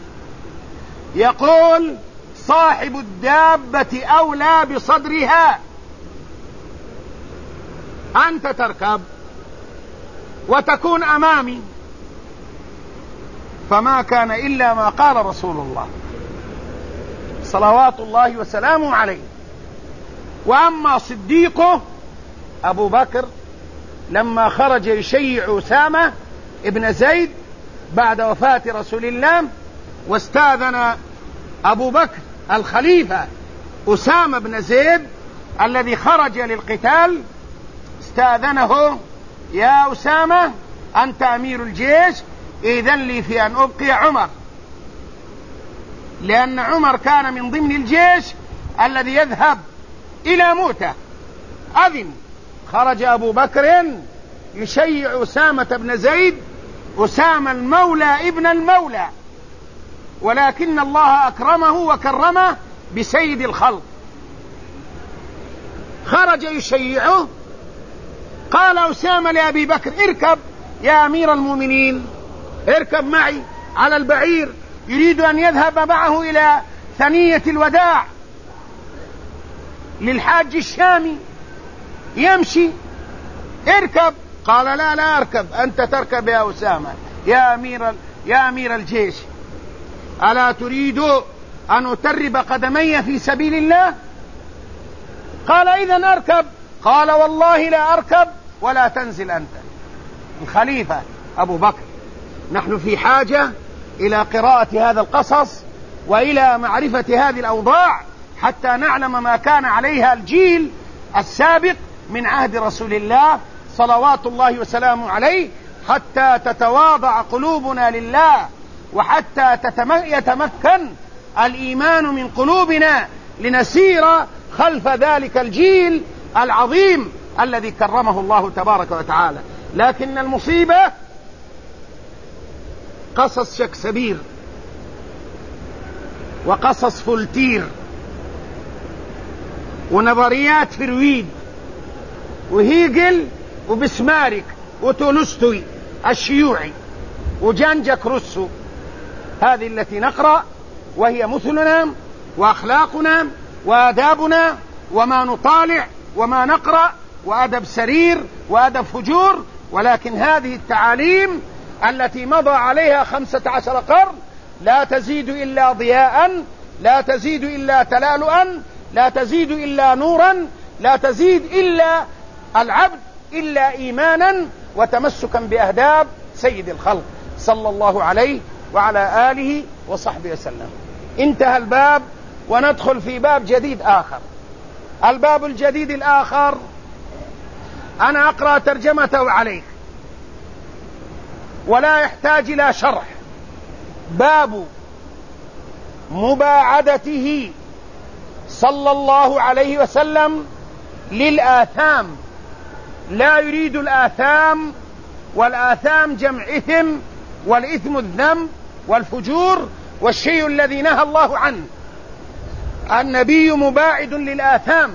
A: يقول صاحب الدابة أولى بصدرها. أنت تركب وتكون أمامي، فما كان إلا ما قال رسول الله صلوات الله وسلامه عليه. وأما صديقه أبو بكر لما خرج يشيع أسامة ابن زيد بعد وفاة رسول الله، واستاذن أبو بكر الخليفة أسامة بن زيد الذي خرج للقتال، استاذنه يا أسامة أنت أمير الجيش، إذن لي في أن أبقي عمر، لأن عمر كان من ضمن الجيش الذي يذهب إلى موته. أذن. خرج أبو بكر يشيع أسامة بن زيد، أسامة المولى ابن المولى، ولكن الله أكرمه وكرمه بسيد الخلق. خرج يشيعه، قال أسامة لأبي بكر اركب يا أمير المؤمنين، اركب معي على البعير، يريد أن يذهب معه إلى ثنية الوداع للحاج الشامي، يمشي، اركب. قال لا لا أركب، أنت تركب يا أسامة يا أمير, يا أمير الجيش، ألا تريد أن أترب قدمي في سبيل الله؟ قال إذن أركب. قال والله لا أركب ولا تنزل أنت. الخليفة أبو بكر. نحن في حاجة إلى قراءة هذا القصص وإلى معرفة هذه الأوضاع حتى نعلم ما كان عليها الجيل السابق من عهد رسول الله صلوات الله وسلامه عليه، حتى تتواضع قلوبنا لله، وحتى يتمكن الإيمان من قلوبنا لنسير خلف ذلك الجيل العظيم الذي كرمه الله تبارك وتعالى. لكن المصيبة قصص شكسبير وقصص فولتير ونظريات فرويد وهيجل وبسمارك وتولستوي الشيوعي وجانجاك روسو، هذه التي نقرأ وهي مثلنا وأخلاقنا وآدابنا وما نطالع وما نقرأ، وأدب سرير وأدب فجور. ولكن هذه التعاليم التي مضى عليها خمسة عشر قرن لا تزيد إلا ضياء لا تزيد إلا تلالؤا، لا تزيد إلا نورا، لا تزيد إلا العبد إلا إيمانا وتمسكا بأهداب سيد الخلق صلى الله عليه وعلى آله وصحبه وسلم. انتهى الباب وندخل في باب جديد آخر. الباب الجديد الآخر أنا أقرأ ترجمته عليك ولا يحتاج إلى شرح. باب مباعدته صلى الله عليه وسلم للآثام، لا يريد الآثام، والآثام جمع إثم، والإثم الذنب والفجور والشيء الذي نهى الله عنه. النبي مباعد للآثام.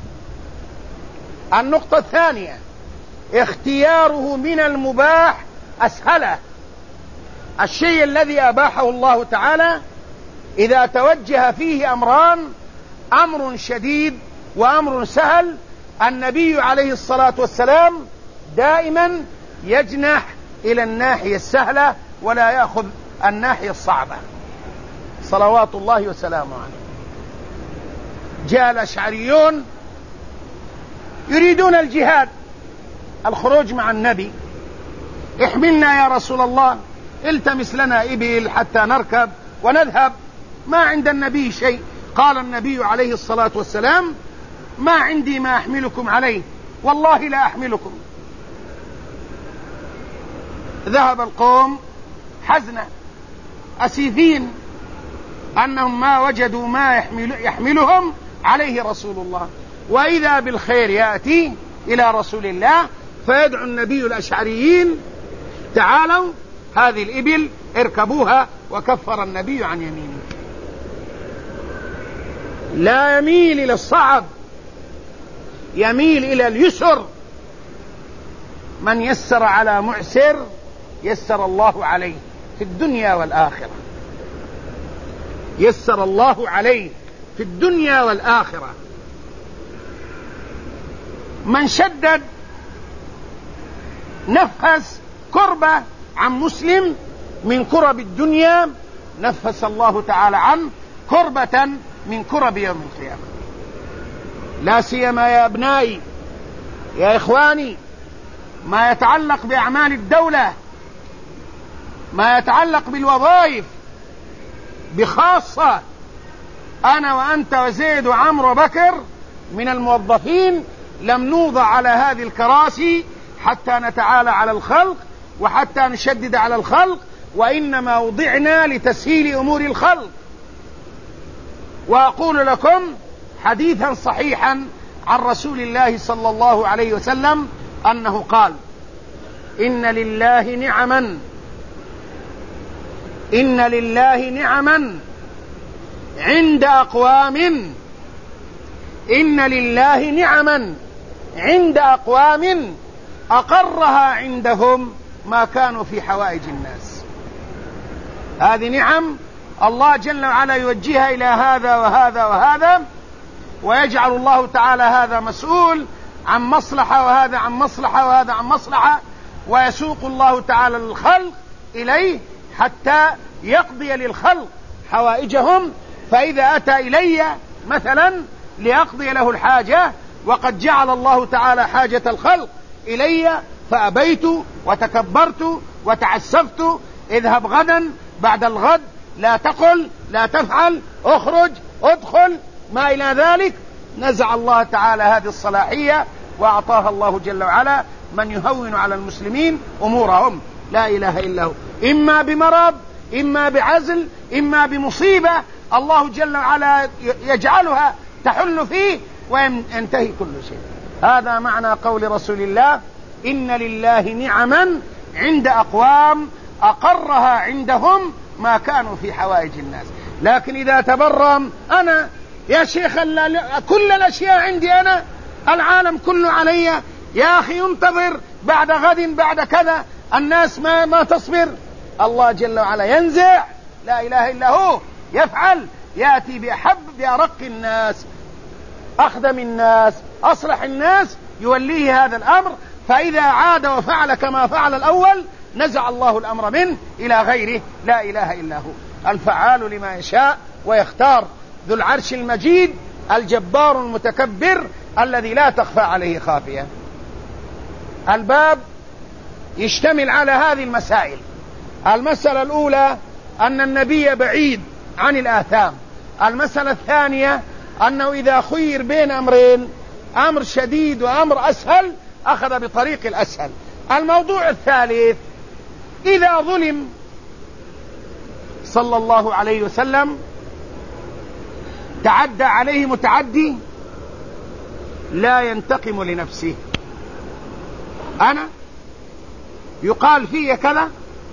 A: النقطة الثانية اختياره من المباح أسهله. الشيء الذي أباحه الله تعالى إذا توجه فيه أمران، أمر شديد وأمر سهل، النبي عليه الصلاة والسلام دائما يجنح إلى الناحية السهلة ولا يأخذ الناحية الصعبة صلوات الله وسلامه عليه. جاء الأشعريون يريدون الجهاد، الخروج مع النبي. احملنا يا رسول الله، التمس لنا إبل حتى نركب ونذهب، ما عند النبي شيء. قال النبي عليه الصلاة والسلام: ما عندي ما أحملكم عليه، والله لا أحملكم. ذهب القوم حزنا أسيفين أنهم ما وجدوا ما يحمل يحملهم عليه رسول الله، وإذا بالخير يأتي إلى رسول الله فيدعو النبي الأشعريين: تعالوا هذه الإبل اركبوها، وكفر النبي عن يمينه. لا يميل إلى الصعب، يميل إلى اليسر. من يسر على معسر يسر الله عليه في الدنيا والآخرة، يسر الله عليه في الدنيا والآخرة. من شدد نفس كربة عن مسلم من كرب الدنيا نفس الله تعالى عنه كربة من كرب يوم القيامة. لا سيما يا أبنائي يا إخواني ما يتعلق بأعمال الدولة، ما يتعلق بالوظائف بخاصة. أنا وأنت وزيد وعمر وبكر من الموظفين لم نوضع على هذه الكراسي حتى نتعالى على الخلق وحتى نشدد على الخلق، وإنما وضعنا لتسهيل أمور الخلق. وأقول لكم حديثا صحيحا عن رسول الله صلى الله عليه وسلم أنه قال: إن لله نعما إن لله نعما عند أقوام إن لله نعما عند أقوام أقرها عندهم ما كانوا في حوائج الناس. هذه نعم الله جل وعلا يوجهها إلى هذا وهذا وهذا، ويجعل الله تعالى هذا مسؤول عن مصلحة وهذا عن مصلحة وهذا عن مصلحة، ويسوق الله تعالى للخلق إليه حتى يقضي للخلق حوائجهم. فإذا أتى إلي مثلا لأقضي له الحاجة وقد جعل الله تعالى حاجة الخلق إلي فأبيت وتكبرت وتعسفت: اذهب غدا، بعد الغد، لا تقل، لا تفعل، اخرج، ادخل، ما إلى ذلك، نزع الله تعالى هذه الصلاحية وأعطاها الله جل وعلا من يهون على المسلمين أمورهم. لا إله إلا هو، إما بمرض، إما بعزل، إما بمصيبة الله جل وعلا يجعلها تحل فيه وينتهي كل شيء. هذا معنى قول رسول الله: إن لله نعما عند أقوام أقرها عندهم ما كانوا في حوائج الناس. لكن إذا تبرم أنا يا شيخ كل الأشياء عندي أنا، العالم كله علي، يا أخي انتظر بعد غد بعد كذا، الناس ما, ما تصبر. الله جل وعلا ينزع، لا إله إلا هو، يفعل، يأتي بأحب بأرق الناس، أخدم الناس، أصلح الناس، يوليه هذا الأمر. فإذا عاد وفعل كما فعل الأول نزع الله الأمر منه إلى غيره. لا إله إلا هو، الفعال لما يشاء ويختار ذو العرش المجيد الجبار المتكبر الذي لا تخفى عليه خافية. الباب يشتمل على هذه المسائل. المسألة الأولى أن النبي بعيد عن الآثام. المسألة الثانية أنه إذا خير بين أمرين، أمر شديد وأمر أسهل، أخذ بطريق الأسهل. الموضوع الثالث، إذا ظلم صلى الله عليه وسلم تعدى عليه متعدي لا ينتقم لنفسه. أنا يقال في كذا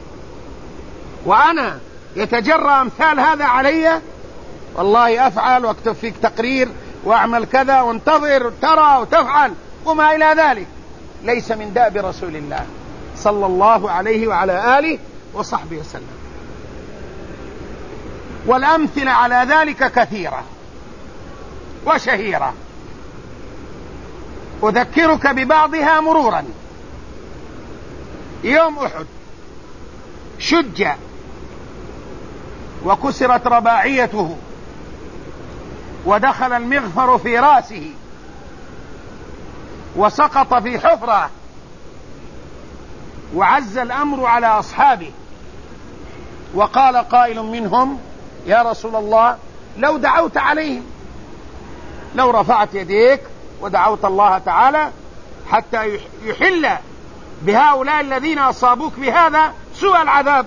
A: وأنا يتجرى أمثال هذا علي، والله أفعل وأكتب فيك تقرير وأعمل كذا وانتظر ترى وتفعل وما إلى ذلك. ليس من دأب رسول الله صلى الله عليه وعلى آله وصحبه وسلم. والأمثلة على ذلك كثيرة وشهيرة، أذكرك ببعضها مرورا. يوم أحد شج وكسرت رباعيته ودخل المغفر في رأسه وسقط في حفرة، وعز الأمر على أصحابه، وقال قائل منهم: يا رسول الله لو دعوت عليهم، لو رفعت يديك ودعوت الله تعالى حتى يحل بهؤلاء الذين أصابوك بهذا سوء العذاب.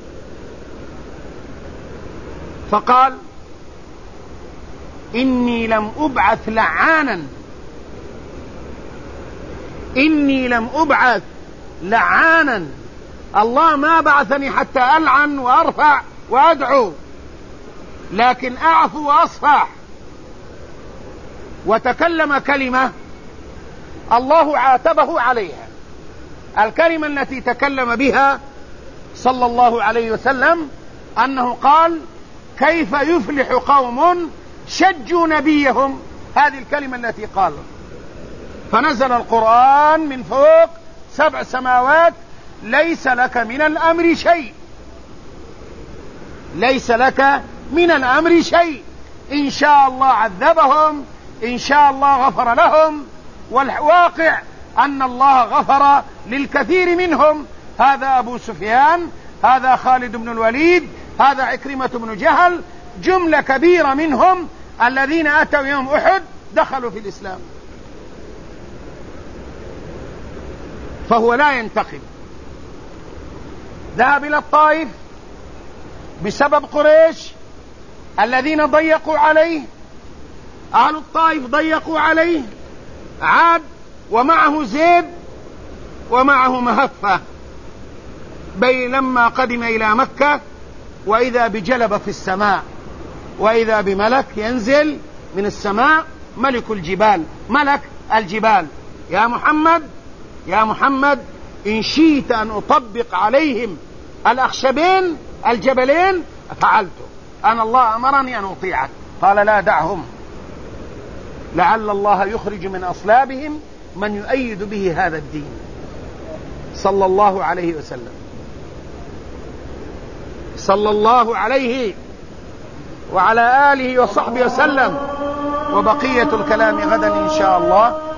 A: فقال: إني لم أبعث لعانا، إني لم أبعث لعانا، الله ما بعثني حتى ألعن وأرفع وأدعو، لكن أعفو وأصفح. وتكلم كلمة الله عاتبه عليها. الكلمة التي تكلم بها صلى الله عليه وسلم أنه قال: كيف يفلح قوم شجوا نبيهم. هذه الكلمة التي قال. فنزل القرآن من فوق سبع سماوات: ليس لك من الأمر شيء، ليس لك من الأمر شيء، إن شاء الله عذبهم، إن شاء الله غفر لهم. والواقع أن الله غفر للكثير منهم. هذا أبو سفيان، هذا خالد بن الوليد، هذا عكرمة بن جهل، جملة كبيرة منهم الذين أتوا يوم أحد دخلوا في الإسلام. فهو لا ينتقم. ذهب إلى الطائف بسبب قريش الذين ضيقوا عليه، أهل الطائف ضيقوا عليه، عاد ومعه زيد ومعه مهفة. بي لما قدم إلى مكة وإذا بجلب في السماء، وإذا بملك ينزل من السماء، ملك الجبال، ملك الجبال: يا محمد يا محمد إن شئت أن أطبق عليهم الأخشبين الجبلين فعلته، أنا الله أمرني أن أطيعك. قال: لا، دعهم، لعل الله يخرج من أصلابهم من يؤيد به هذا الدين. صلى الله عليه وسلم، صلى الله عليه وعلى آله وصحبه وسلم. وبقية الكلام غدا إن شاء الله.